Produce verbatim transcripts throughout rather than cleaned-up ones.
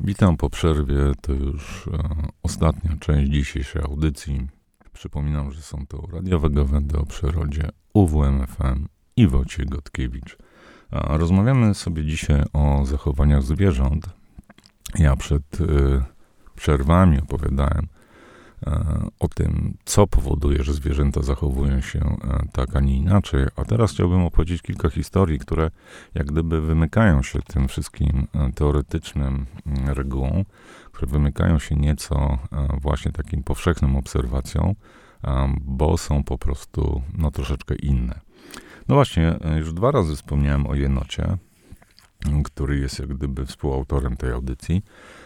Witam po przerwie, to już e, ostatnia część dzisiejszej audycji. Przypominam, że są to radiowe gawędy o przyrodzie U W M F M i Wojciech Gotkiewicz. A rozmawiamy sobie dzisiaj o zachowaniach zwierząt. Ja przed e, przerwami opowiadałem e, o tym, co powoduje, że zwierzęta zachowują się e, tak, a nie inaczej. A teraz chciałbym opowiedzieć kilka historii, które jak gdyby wymykają się tym wszystkim e, teoretycznym e, regułom, które wymykają się nieco e, właśnie takim powszechnym obserwacjom, e, bo są po prostu no, troszeczkę inne. No właśnie, e, już dwa razy wspomniałem o jenocie, który jest jak gdyby współautorem tej audycji.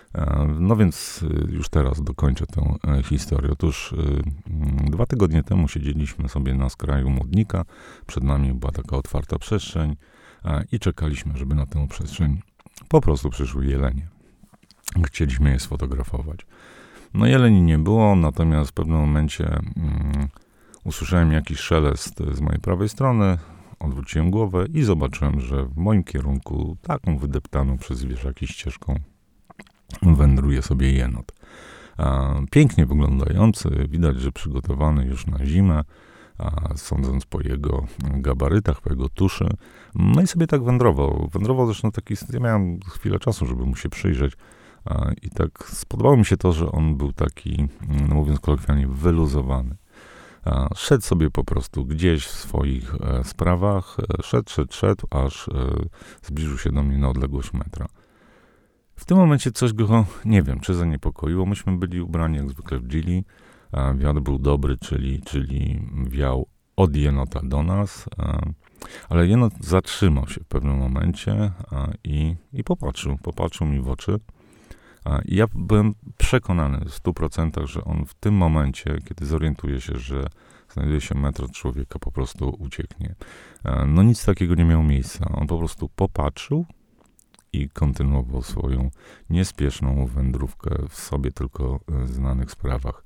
No więc już teraz dokończę tę historię. Otóż dwa tygodnie temu siedzieliśmy sobie na skraju Młodnika. Przed nami była taka otwarta przestrzeń i czekaliśmy, żeby na tę przestrzeń po prostu przyszły jelenie. Chcieliśmy je sfotografować. No jeleni nie było, natomiast w pewnym momencie um, usłyszałem jakiś szelest z mojej prawej strony. Odwróciłem głowę i zobaczyłem, że w moim kierunku, taką wydeptaną przez zwierzaki ścieżką, wędruje sobie jenot. A, pięknie wyglądający, widać, że przygotowany już na zimę, a, sądząc po jego gabarytach, po jego tuszy. No i sobie tak wędrował. Wędrował zresztą taki, ja miałem chwilę czasu, żeby mu się przyjrzeć. A, I tak spodobało mi się to, że on był taki, no mówiąc kolokwialnie, wyluzowany. A, szedł sobie po prostu gdzieś w swoich e, sprawach, e, szedł, szedł, szedł, aż e, zbliżył się do mnie na odległość metra. W tym momencie coś go, nie wiem, czy zaniepokoiło. Myśmy byli ubrani jak zwykle w dżili. A wiatr był dobry, czyli, czyli wiał od jenota do nas. A, ale jenot zatrzymał się w pewnym momencie a, i, i popatrzył, popatrzył mi w oczy. A, I ja byłem przekonany w stu procentach, że on w tym momencie, kiedy zorientuje się, że znajduje się metr od człowieka, po prostu ucieknie. A, no nic takiego nie miało miejsca. On po prostu popatrzył i kontynuował swoją niespieszną wędrówkę w sobie tylko znanych sprawach.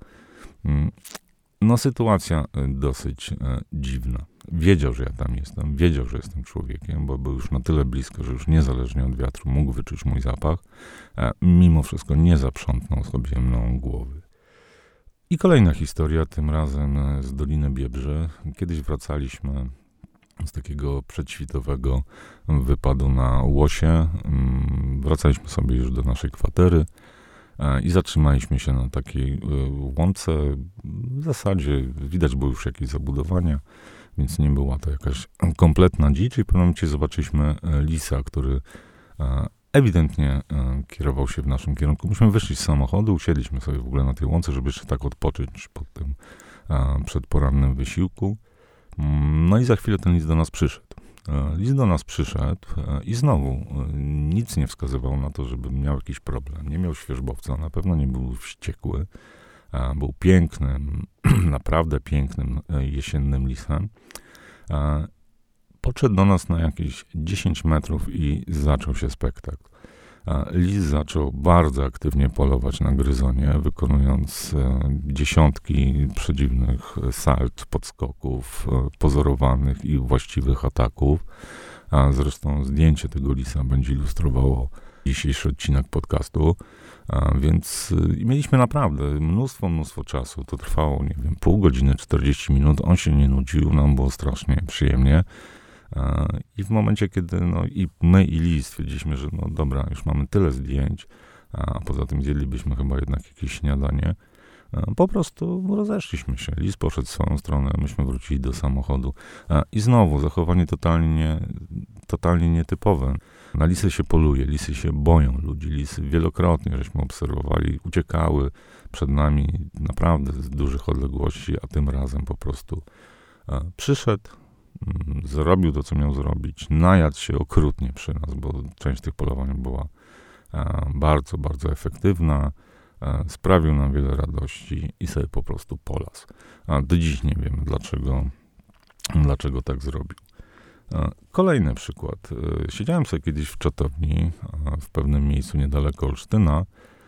No sytuacja dosyć dziwna. Wiedział, że ja tam jestem, wiedział, że jestem człowiekiem, bo był już na tyle blisko, że już niezależnie od wiatru mógł wyczuć mój zapach, a mimo wszystko nie zaprzątnął sobie mną głowy. I kolejna historia, tym razem z Doliny Biebrzy. Kiedyś wracaliśmy z takiego przedświtowego wypadu na łosie. Wracaliśmy sobie już do naszej kwatery i zatrzymaliśmy się na takiej łące. W zasadzie widać było już jakieś zabudowania, więc nie była to jakaś kompletna dzicz. I w pewnym momencie zobaczyliśmy lisa, który ewidentnie kierował się w naszym kierunku. Myśmy wyszli z samochodu, usiedliśmy sobie w ogóle na tej łące, żeby jeszcze tak odpocząć po tym przedporannym wysiłku. No i za chwilę ten lis do nas przyszedł. Lis do nas przyszedł i znowu nic nie wskazywał na to, żebym miał jakiś problem. Nie miał świeżbowca, na pewno nie był wściekły. Był pięknym, naprawdę pięknym jesiennym lisem. Podszedł do nas na jakieś dziesięć metrów i zaczął się spektakl. Lis zaczął bardzo aktywnie polować na gryzonie, wykonując dziesiątki przedziwnych salt, podskoków, pozorowanych i właściwych ataków. A zresztą zdjęcie tego lisa będzie ilustrowało dzisiejszy odcinek podcastu. A więc mieliśmy naprawdę mnóstwo, mnóstwo czasu. To trwało, nie wiem, pół godziny, czterdzieści minut. On się nie nudził, nam było strasznie przyjemnie. I w momencie, kiedy no, i my i lis stwierdziliśmy, że no dobra, już mamy tyle zdjęć, a poza tym zjedlibyśmy chyba jednak jakieś śniadanie, po prostu rozeszliśmy się. Lis poszedł w swoją stronę, myśmy wrócili do samochodu. I znowu zachowanie totalnie, totalnie nietypowe. Na lisy się poluje, lisy się boją ludzi. Lisy wielokrotnie żeśmy obserwowali, uciekały przed nami naprawdę z dużych odległości, a tym razem po prostu przyszedł, zrobił to, co miał zrobić, najadł się okrutnie przy nas, bo część tych polowań była bardzo, bardzo efektywna, sprawił nam wiele radości i sobie po prostu polasł. A do dziś nie wiem, dlaczego, dlaczego tak zrobił. Kolejny przykład. Siedziałem sobie kiedyś w czatowni w pewnym miejscu niedaleko Olsztyna.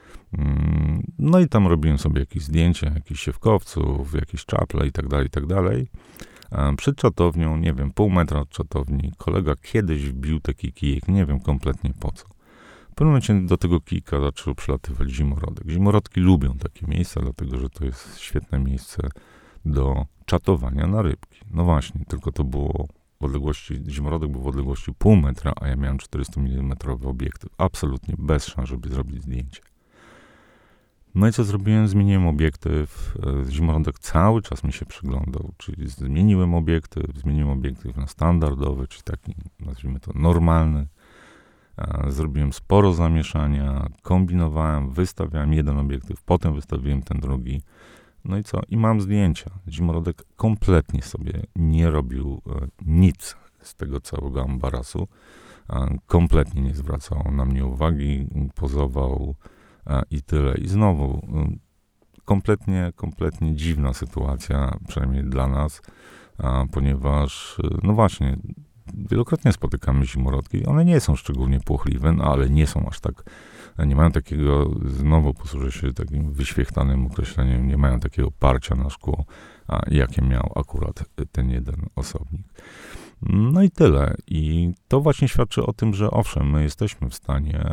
No i tam robiłem sobie jakieś zdjęcia, jakichś siewkowców, jakieś czaple i tak dalej, i tak dalej. Przed czatownią, nie wiem, pół metra od czatowni, kolega kiedyś wbił taki kijek, nie wiem kompletnie po co. W pewnym momencie do tego kijka zaczął przylatywać zimorodek. Zimorodki lubią takie miejsca, dlatego że to jest świetne miejsce do czatowania na rybki. No właśnie, tylko to było w odległości, zimorodek był w odległości pół metra, a ja miałem czterystumilimmetrowy obiektyw. Absolutnie bez szans, żeby zrobić zdjęcie. No i co zrobiłem? Zmieniłem obiektyw. Zimorodek cały czas mi się przyglądał, czyli zmieniłem obiektyw, zmieniłem obiektyw na standardowy, czyli taki, nazwijmy to, normalny. Zrobiłem sporo zamieszania, kombinowałem, wystawiałem jeden obiektyw, potem wystawiłem ten drugi. No i co? I mam zdjęcia. Zimorodek kompletnie sobie nie robił e, nic z tego całego ambarasu. E, kompletnie nie zwracał na mnie uwagi, pozował e, i tyle. I znowu, e, kompletnie, kompletnie dziwna sytuacja, przynajmniej dla nas, e, ponieważ, e, no właśnie, wielokrotnie spotykamy zimorodki. One nie są szczególnie płochliwe, no ale nie są aż tak, nie mają takiego, znowu posłużę się takim wyświechtanym określeniem, nie mają takiego parcia na szkło, a, jakie miał akurat ten jeden osobnik. No i tyle. I to właśnie świadczy o tym, że owszem, my jesteśmy w stanie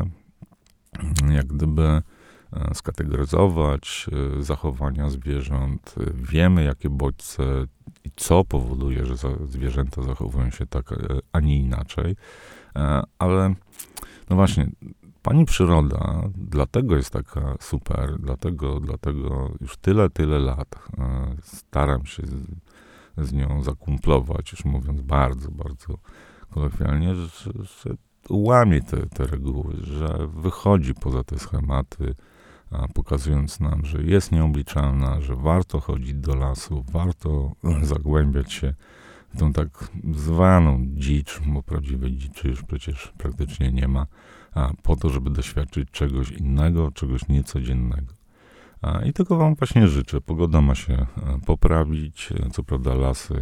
jak gdyby skategoryzować zachowania zwierząt, wiemy jakie bodźce i co powoduje, że zwierzęta zachowują się tak, a nie inaczej, ale no właśnie, pani przyroda dlatego jest taka super, dlatego, dlatego już tyle, tyle lat staram się z, z nią zakumplować, już mówiąc bardzo, bardzo kolokwialnie, że, że łamie te, te reguły, że wychodzi poza te schematy, pokazując nam, że jest nieobliczalna, że warto chodzić do lasu, warto zagłębiać się w tą tak zwaną dzicz, bo prawdziwej dziczy już przecież praktycznie nie ma, a po to, żeby doświadczyć czegoś innego, czegoś niecodziennego. A I tego wam właśnie życzę. Pogoda ma się poprawić, co prawda lasy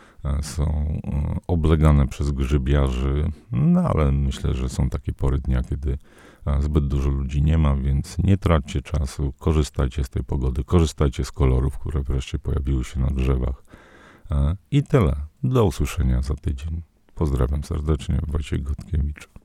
są oblegane przez grzybiarzy, no ale myślę, że są takie pory dnia, kiedy zbyt dużo ludzi nie ma, więc nie traćcie czasu, korzystajcie z tej pogody, korzystajcie z kolorów, które wreszcie pojawiły się na drzewach. I tyle. Do usłyszenia za tydzień. Pozdrawiam serdecznie, Wojciech Gotkiewicz.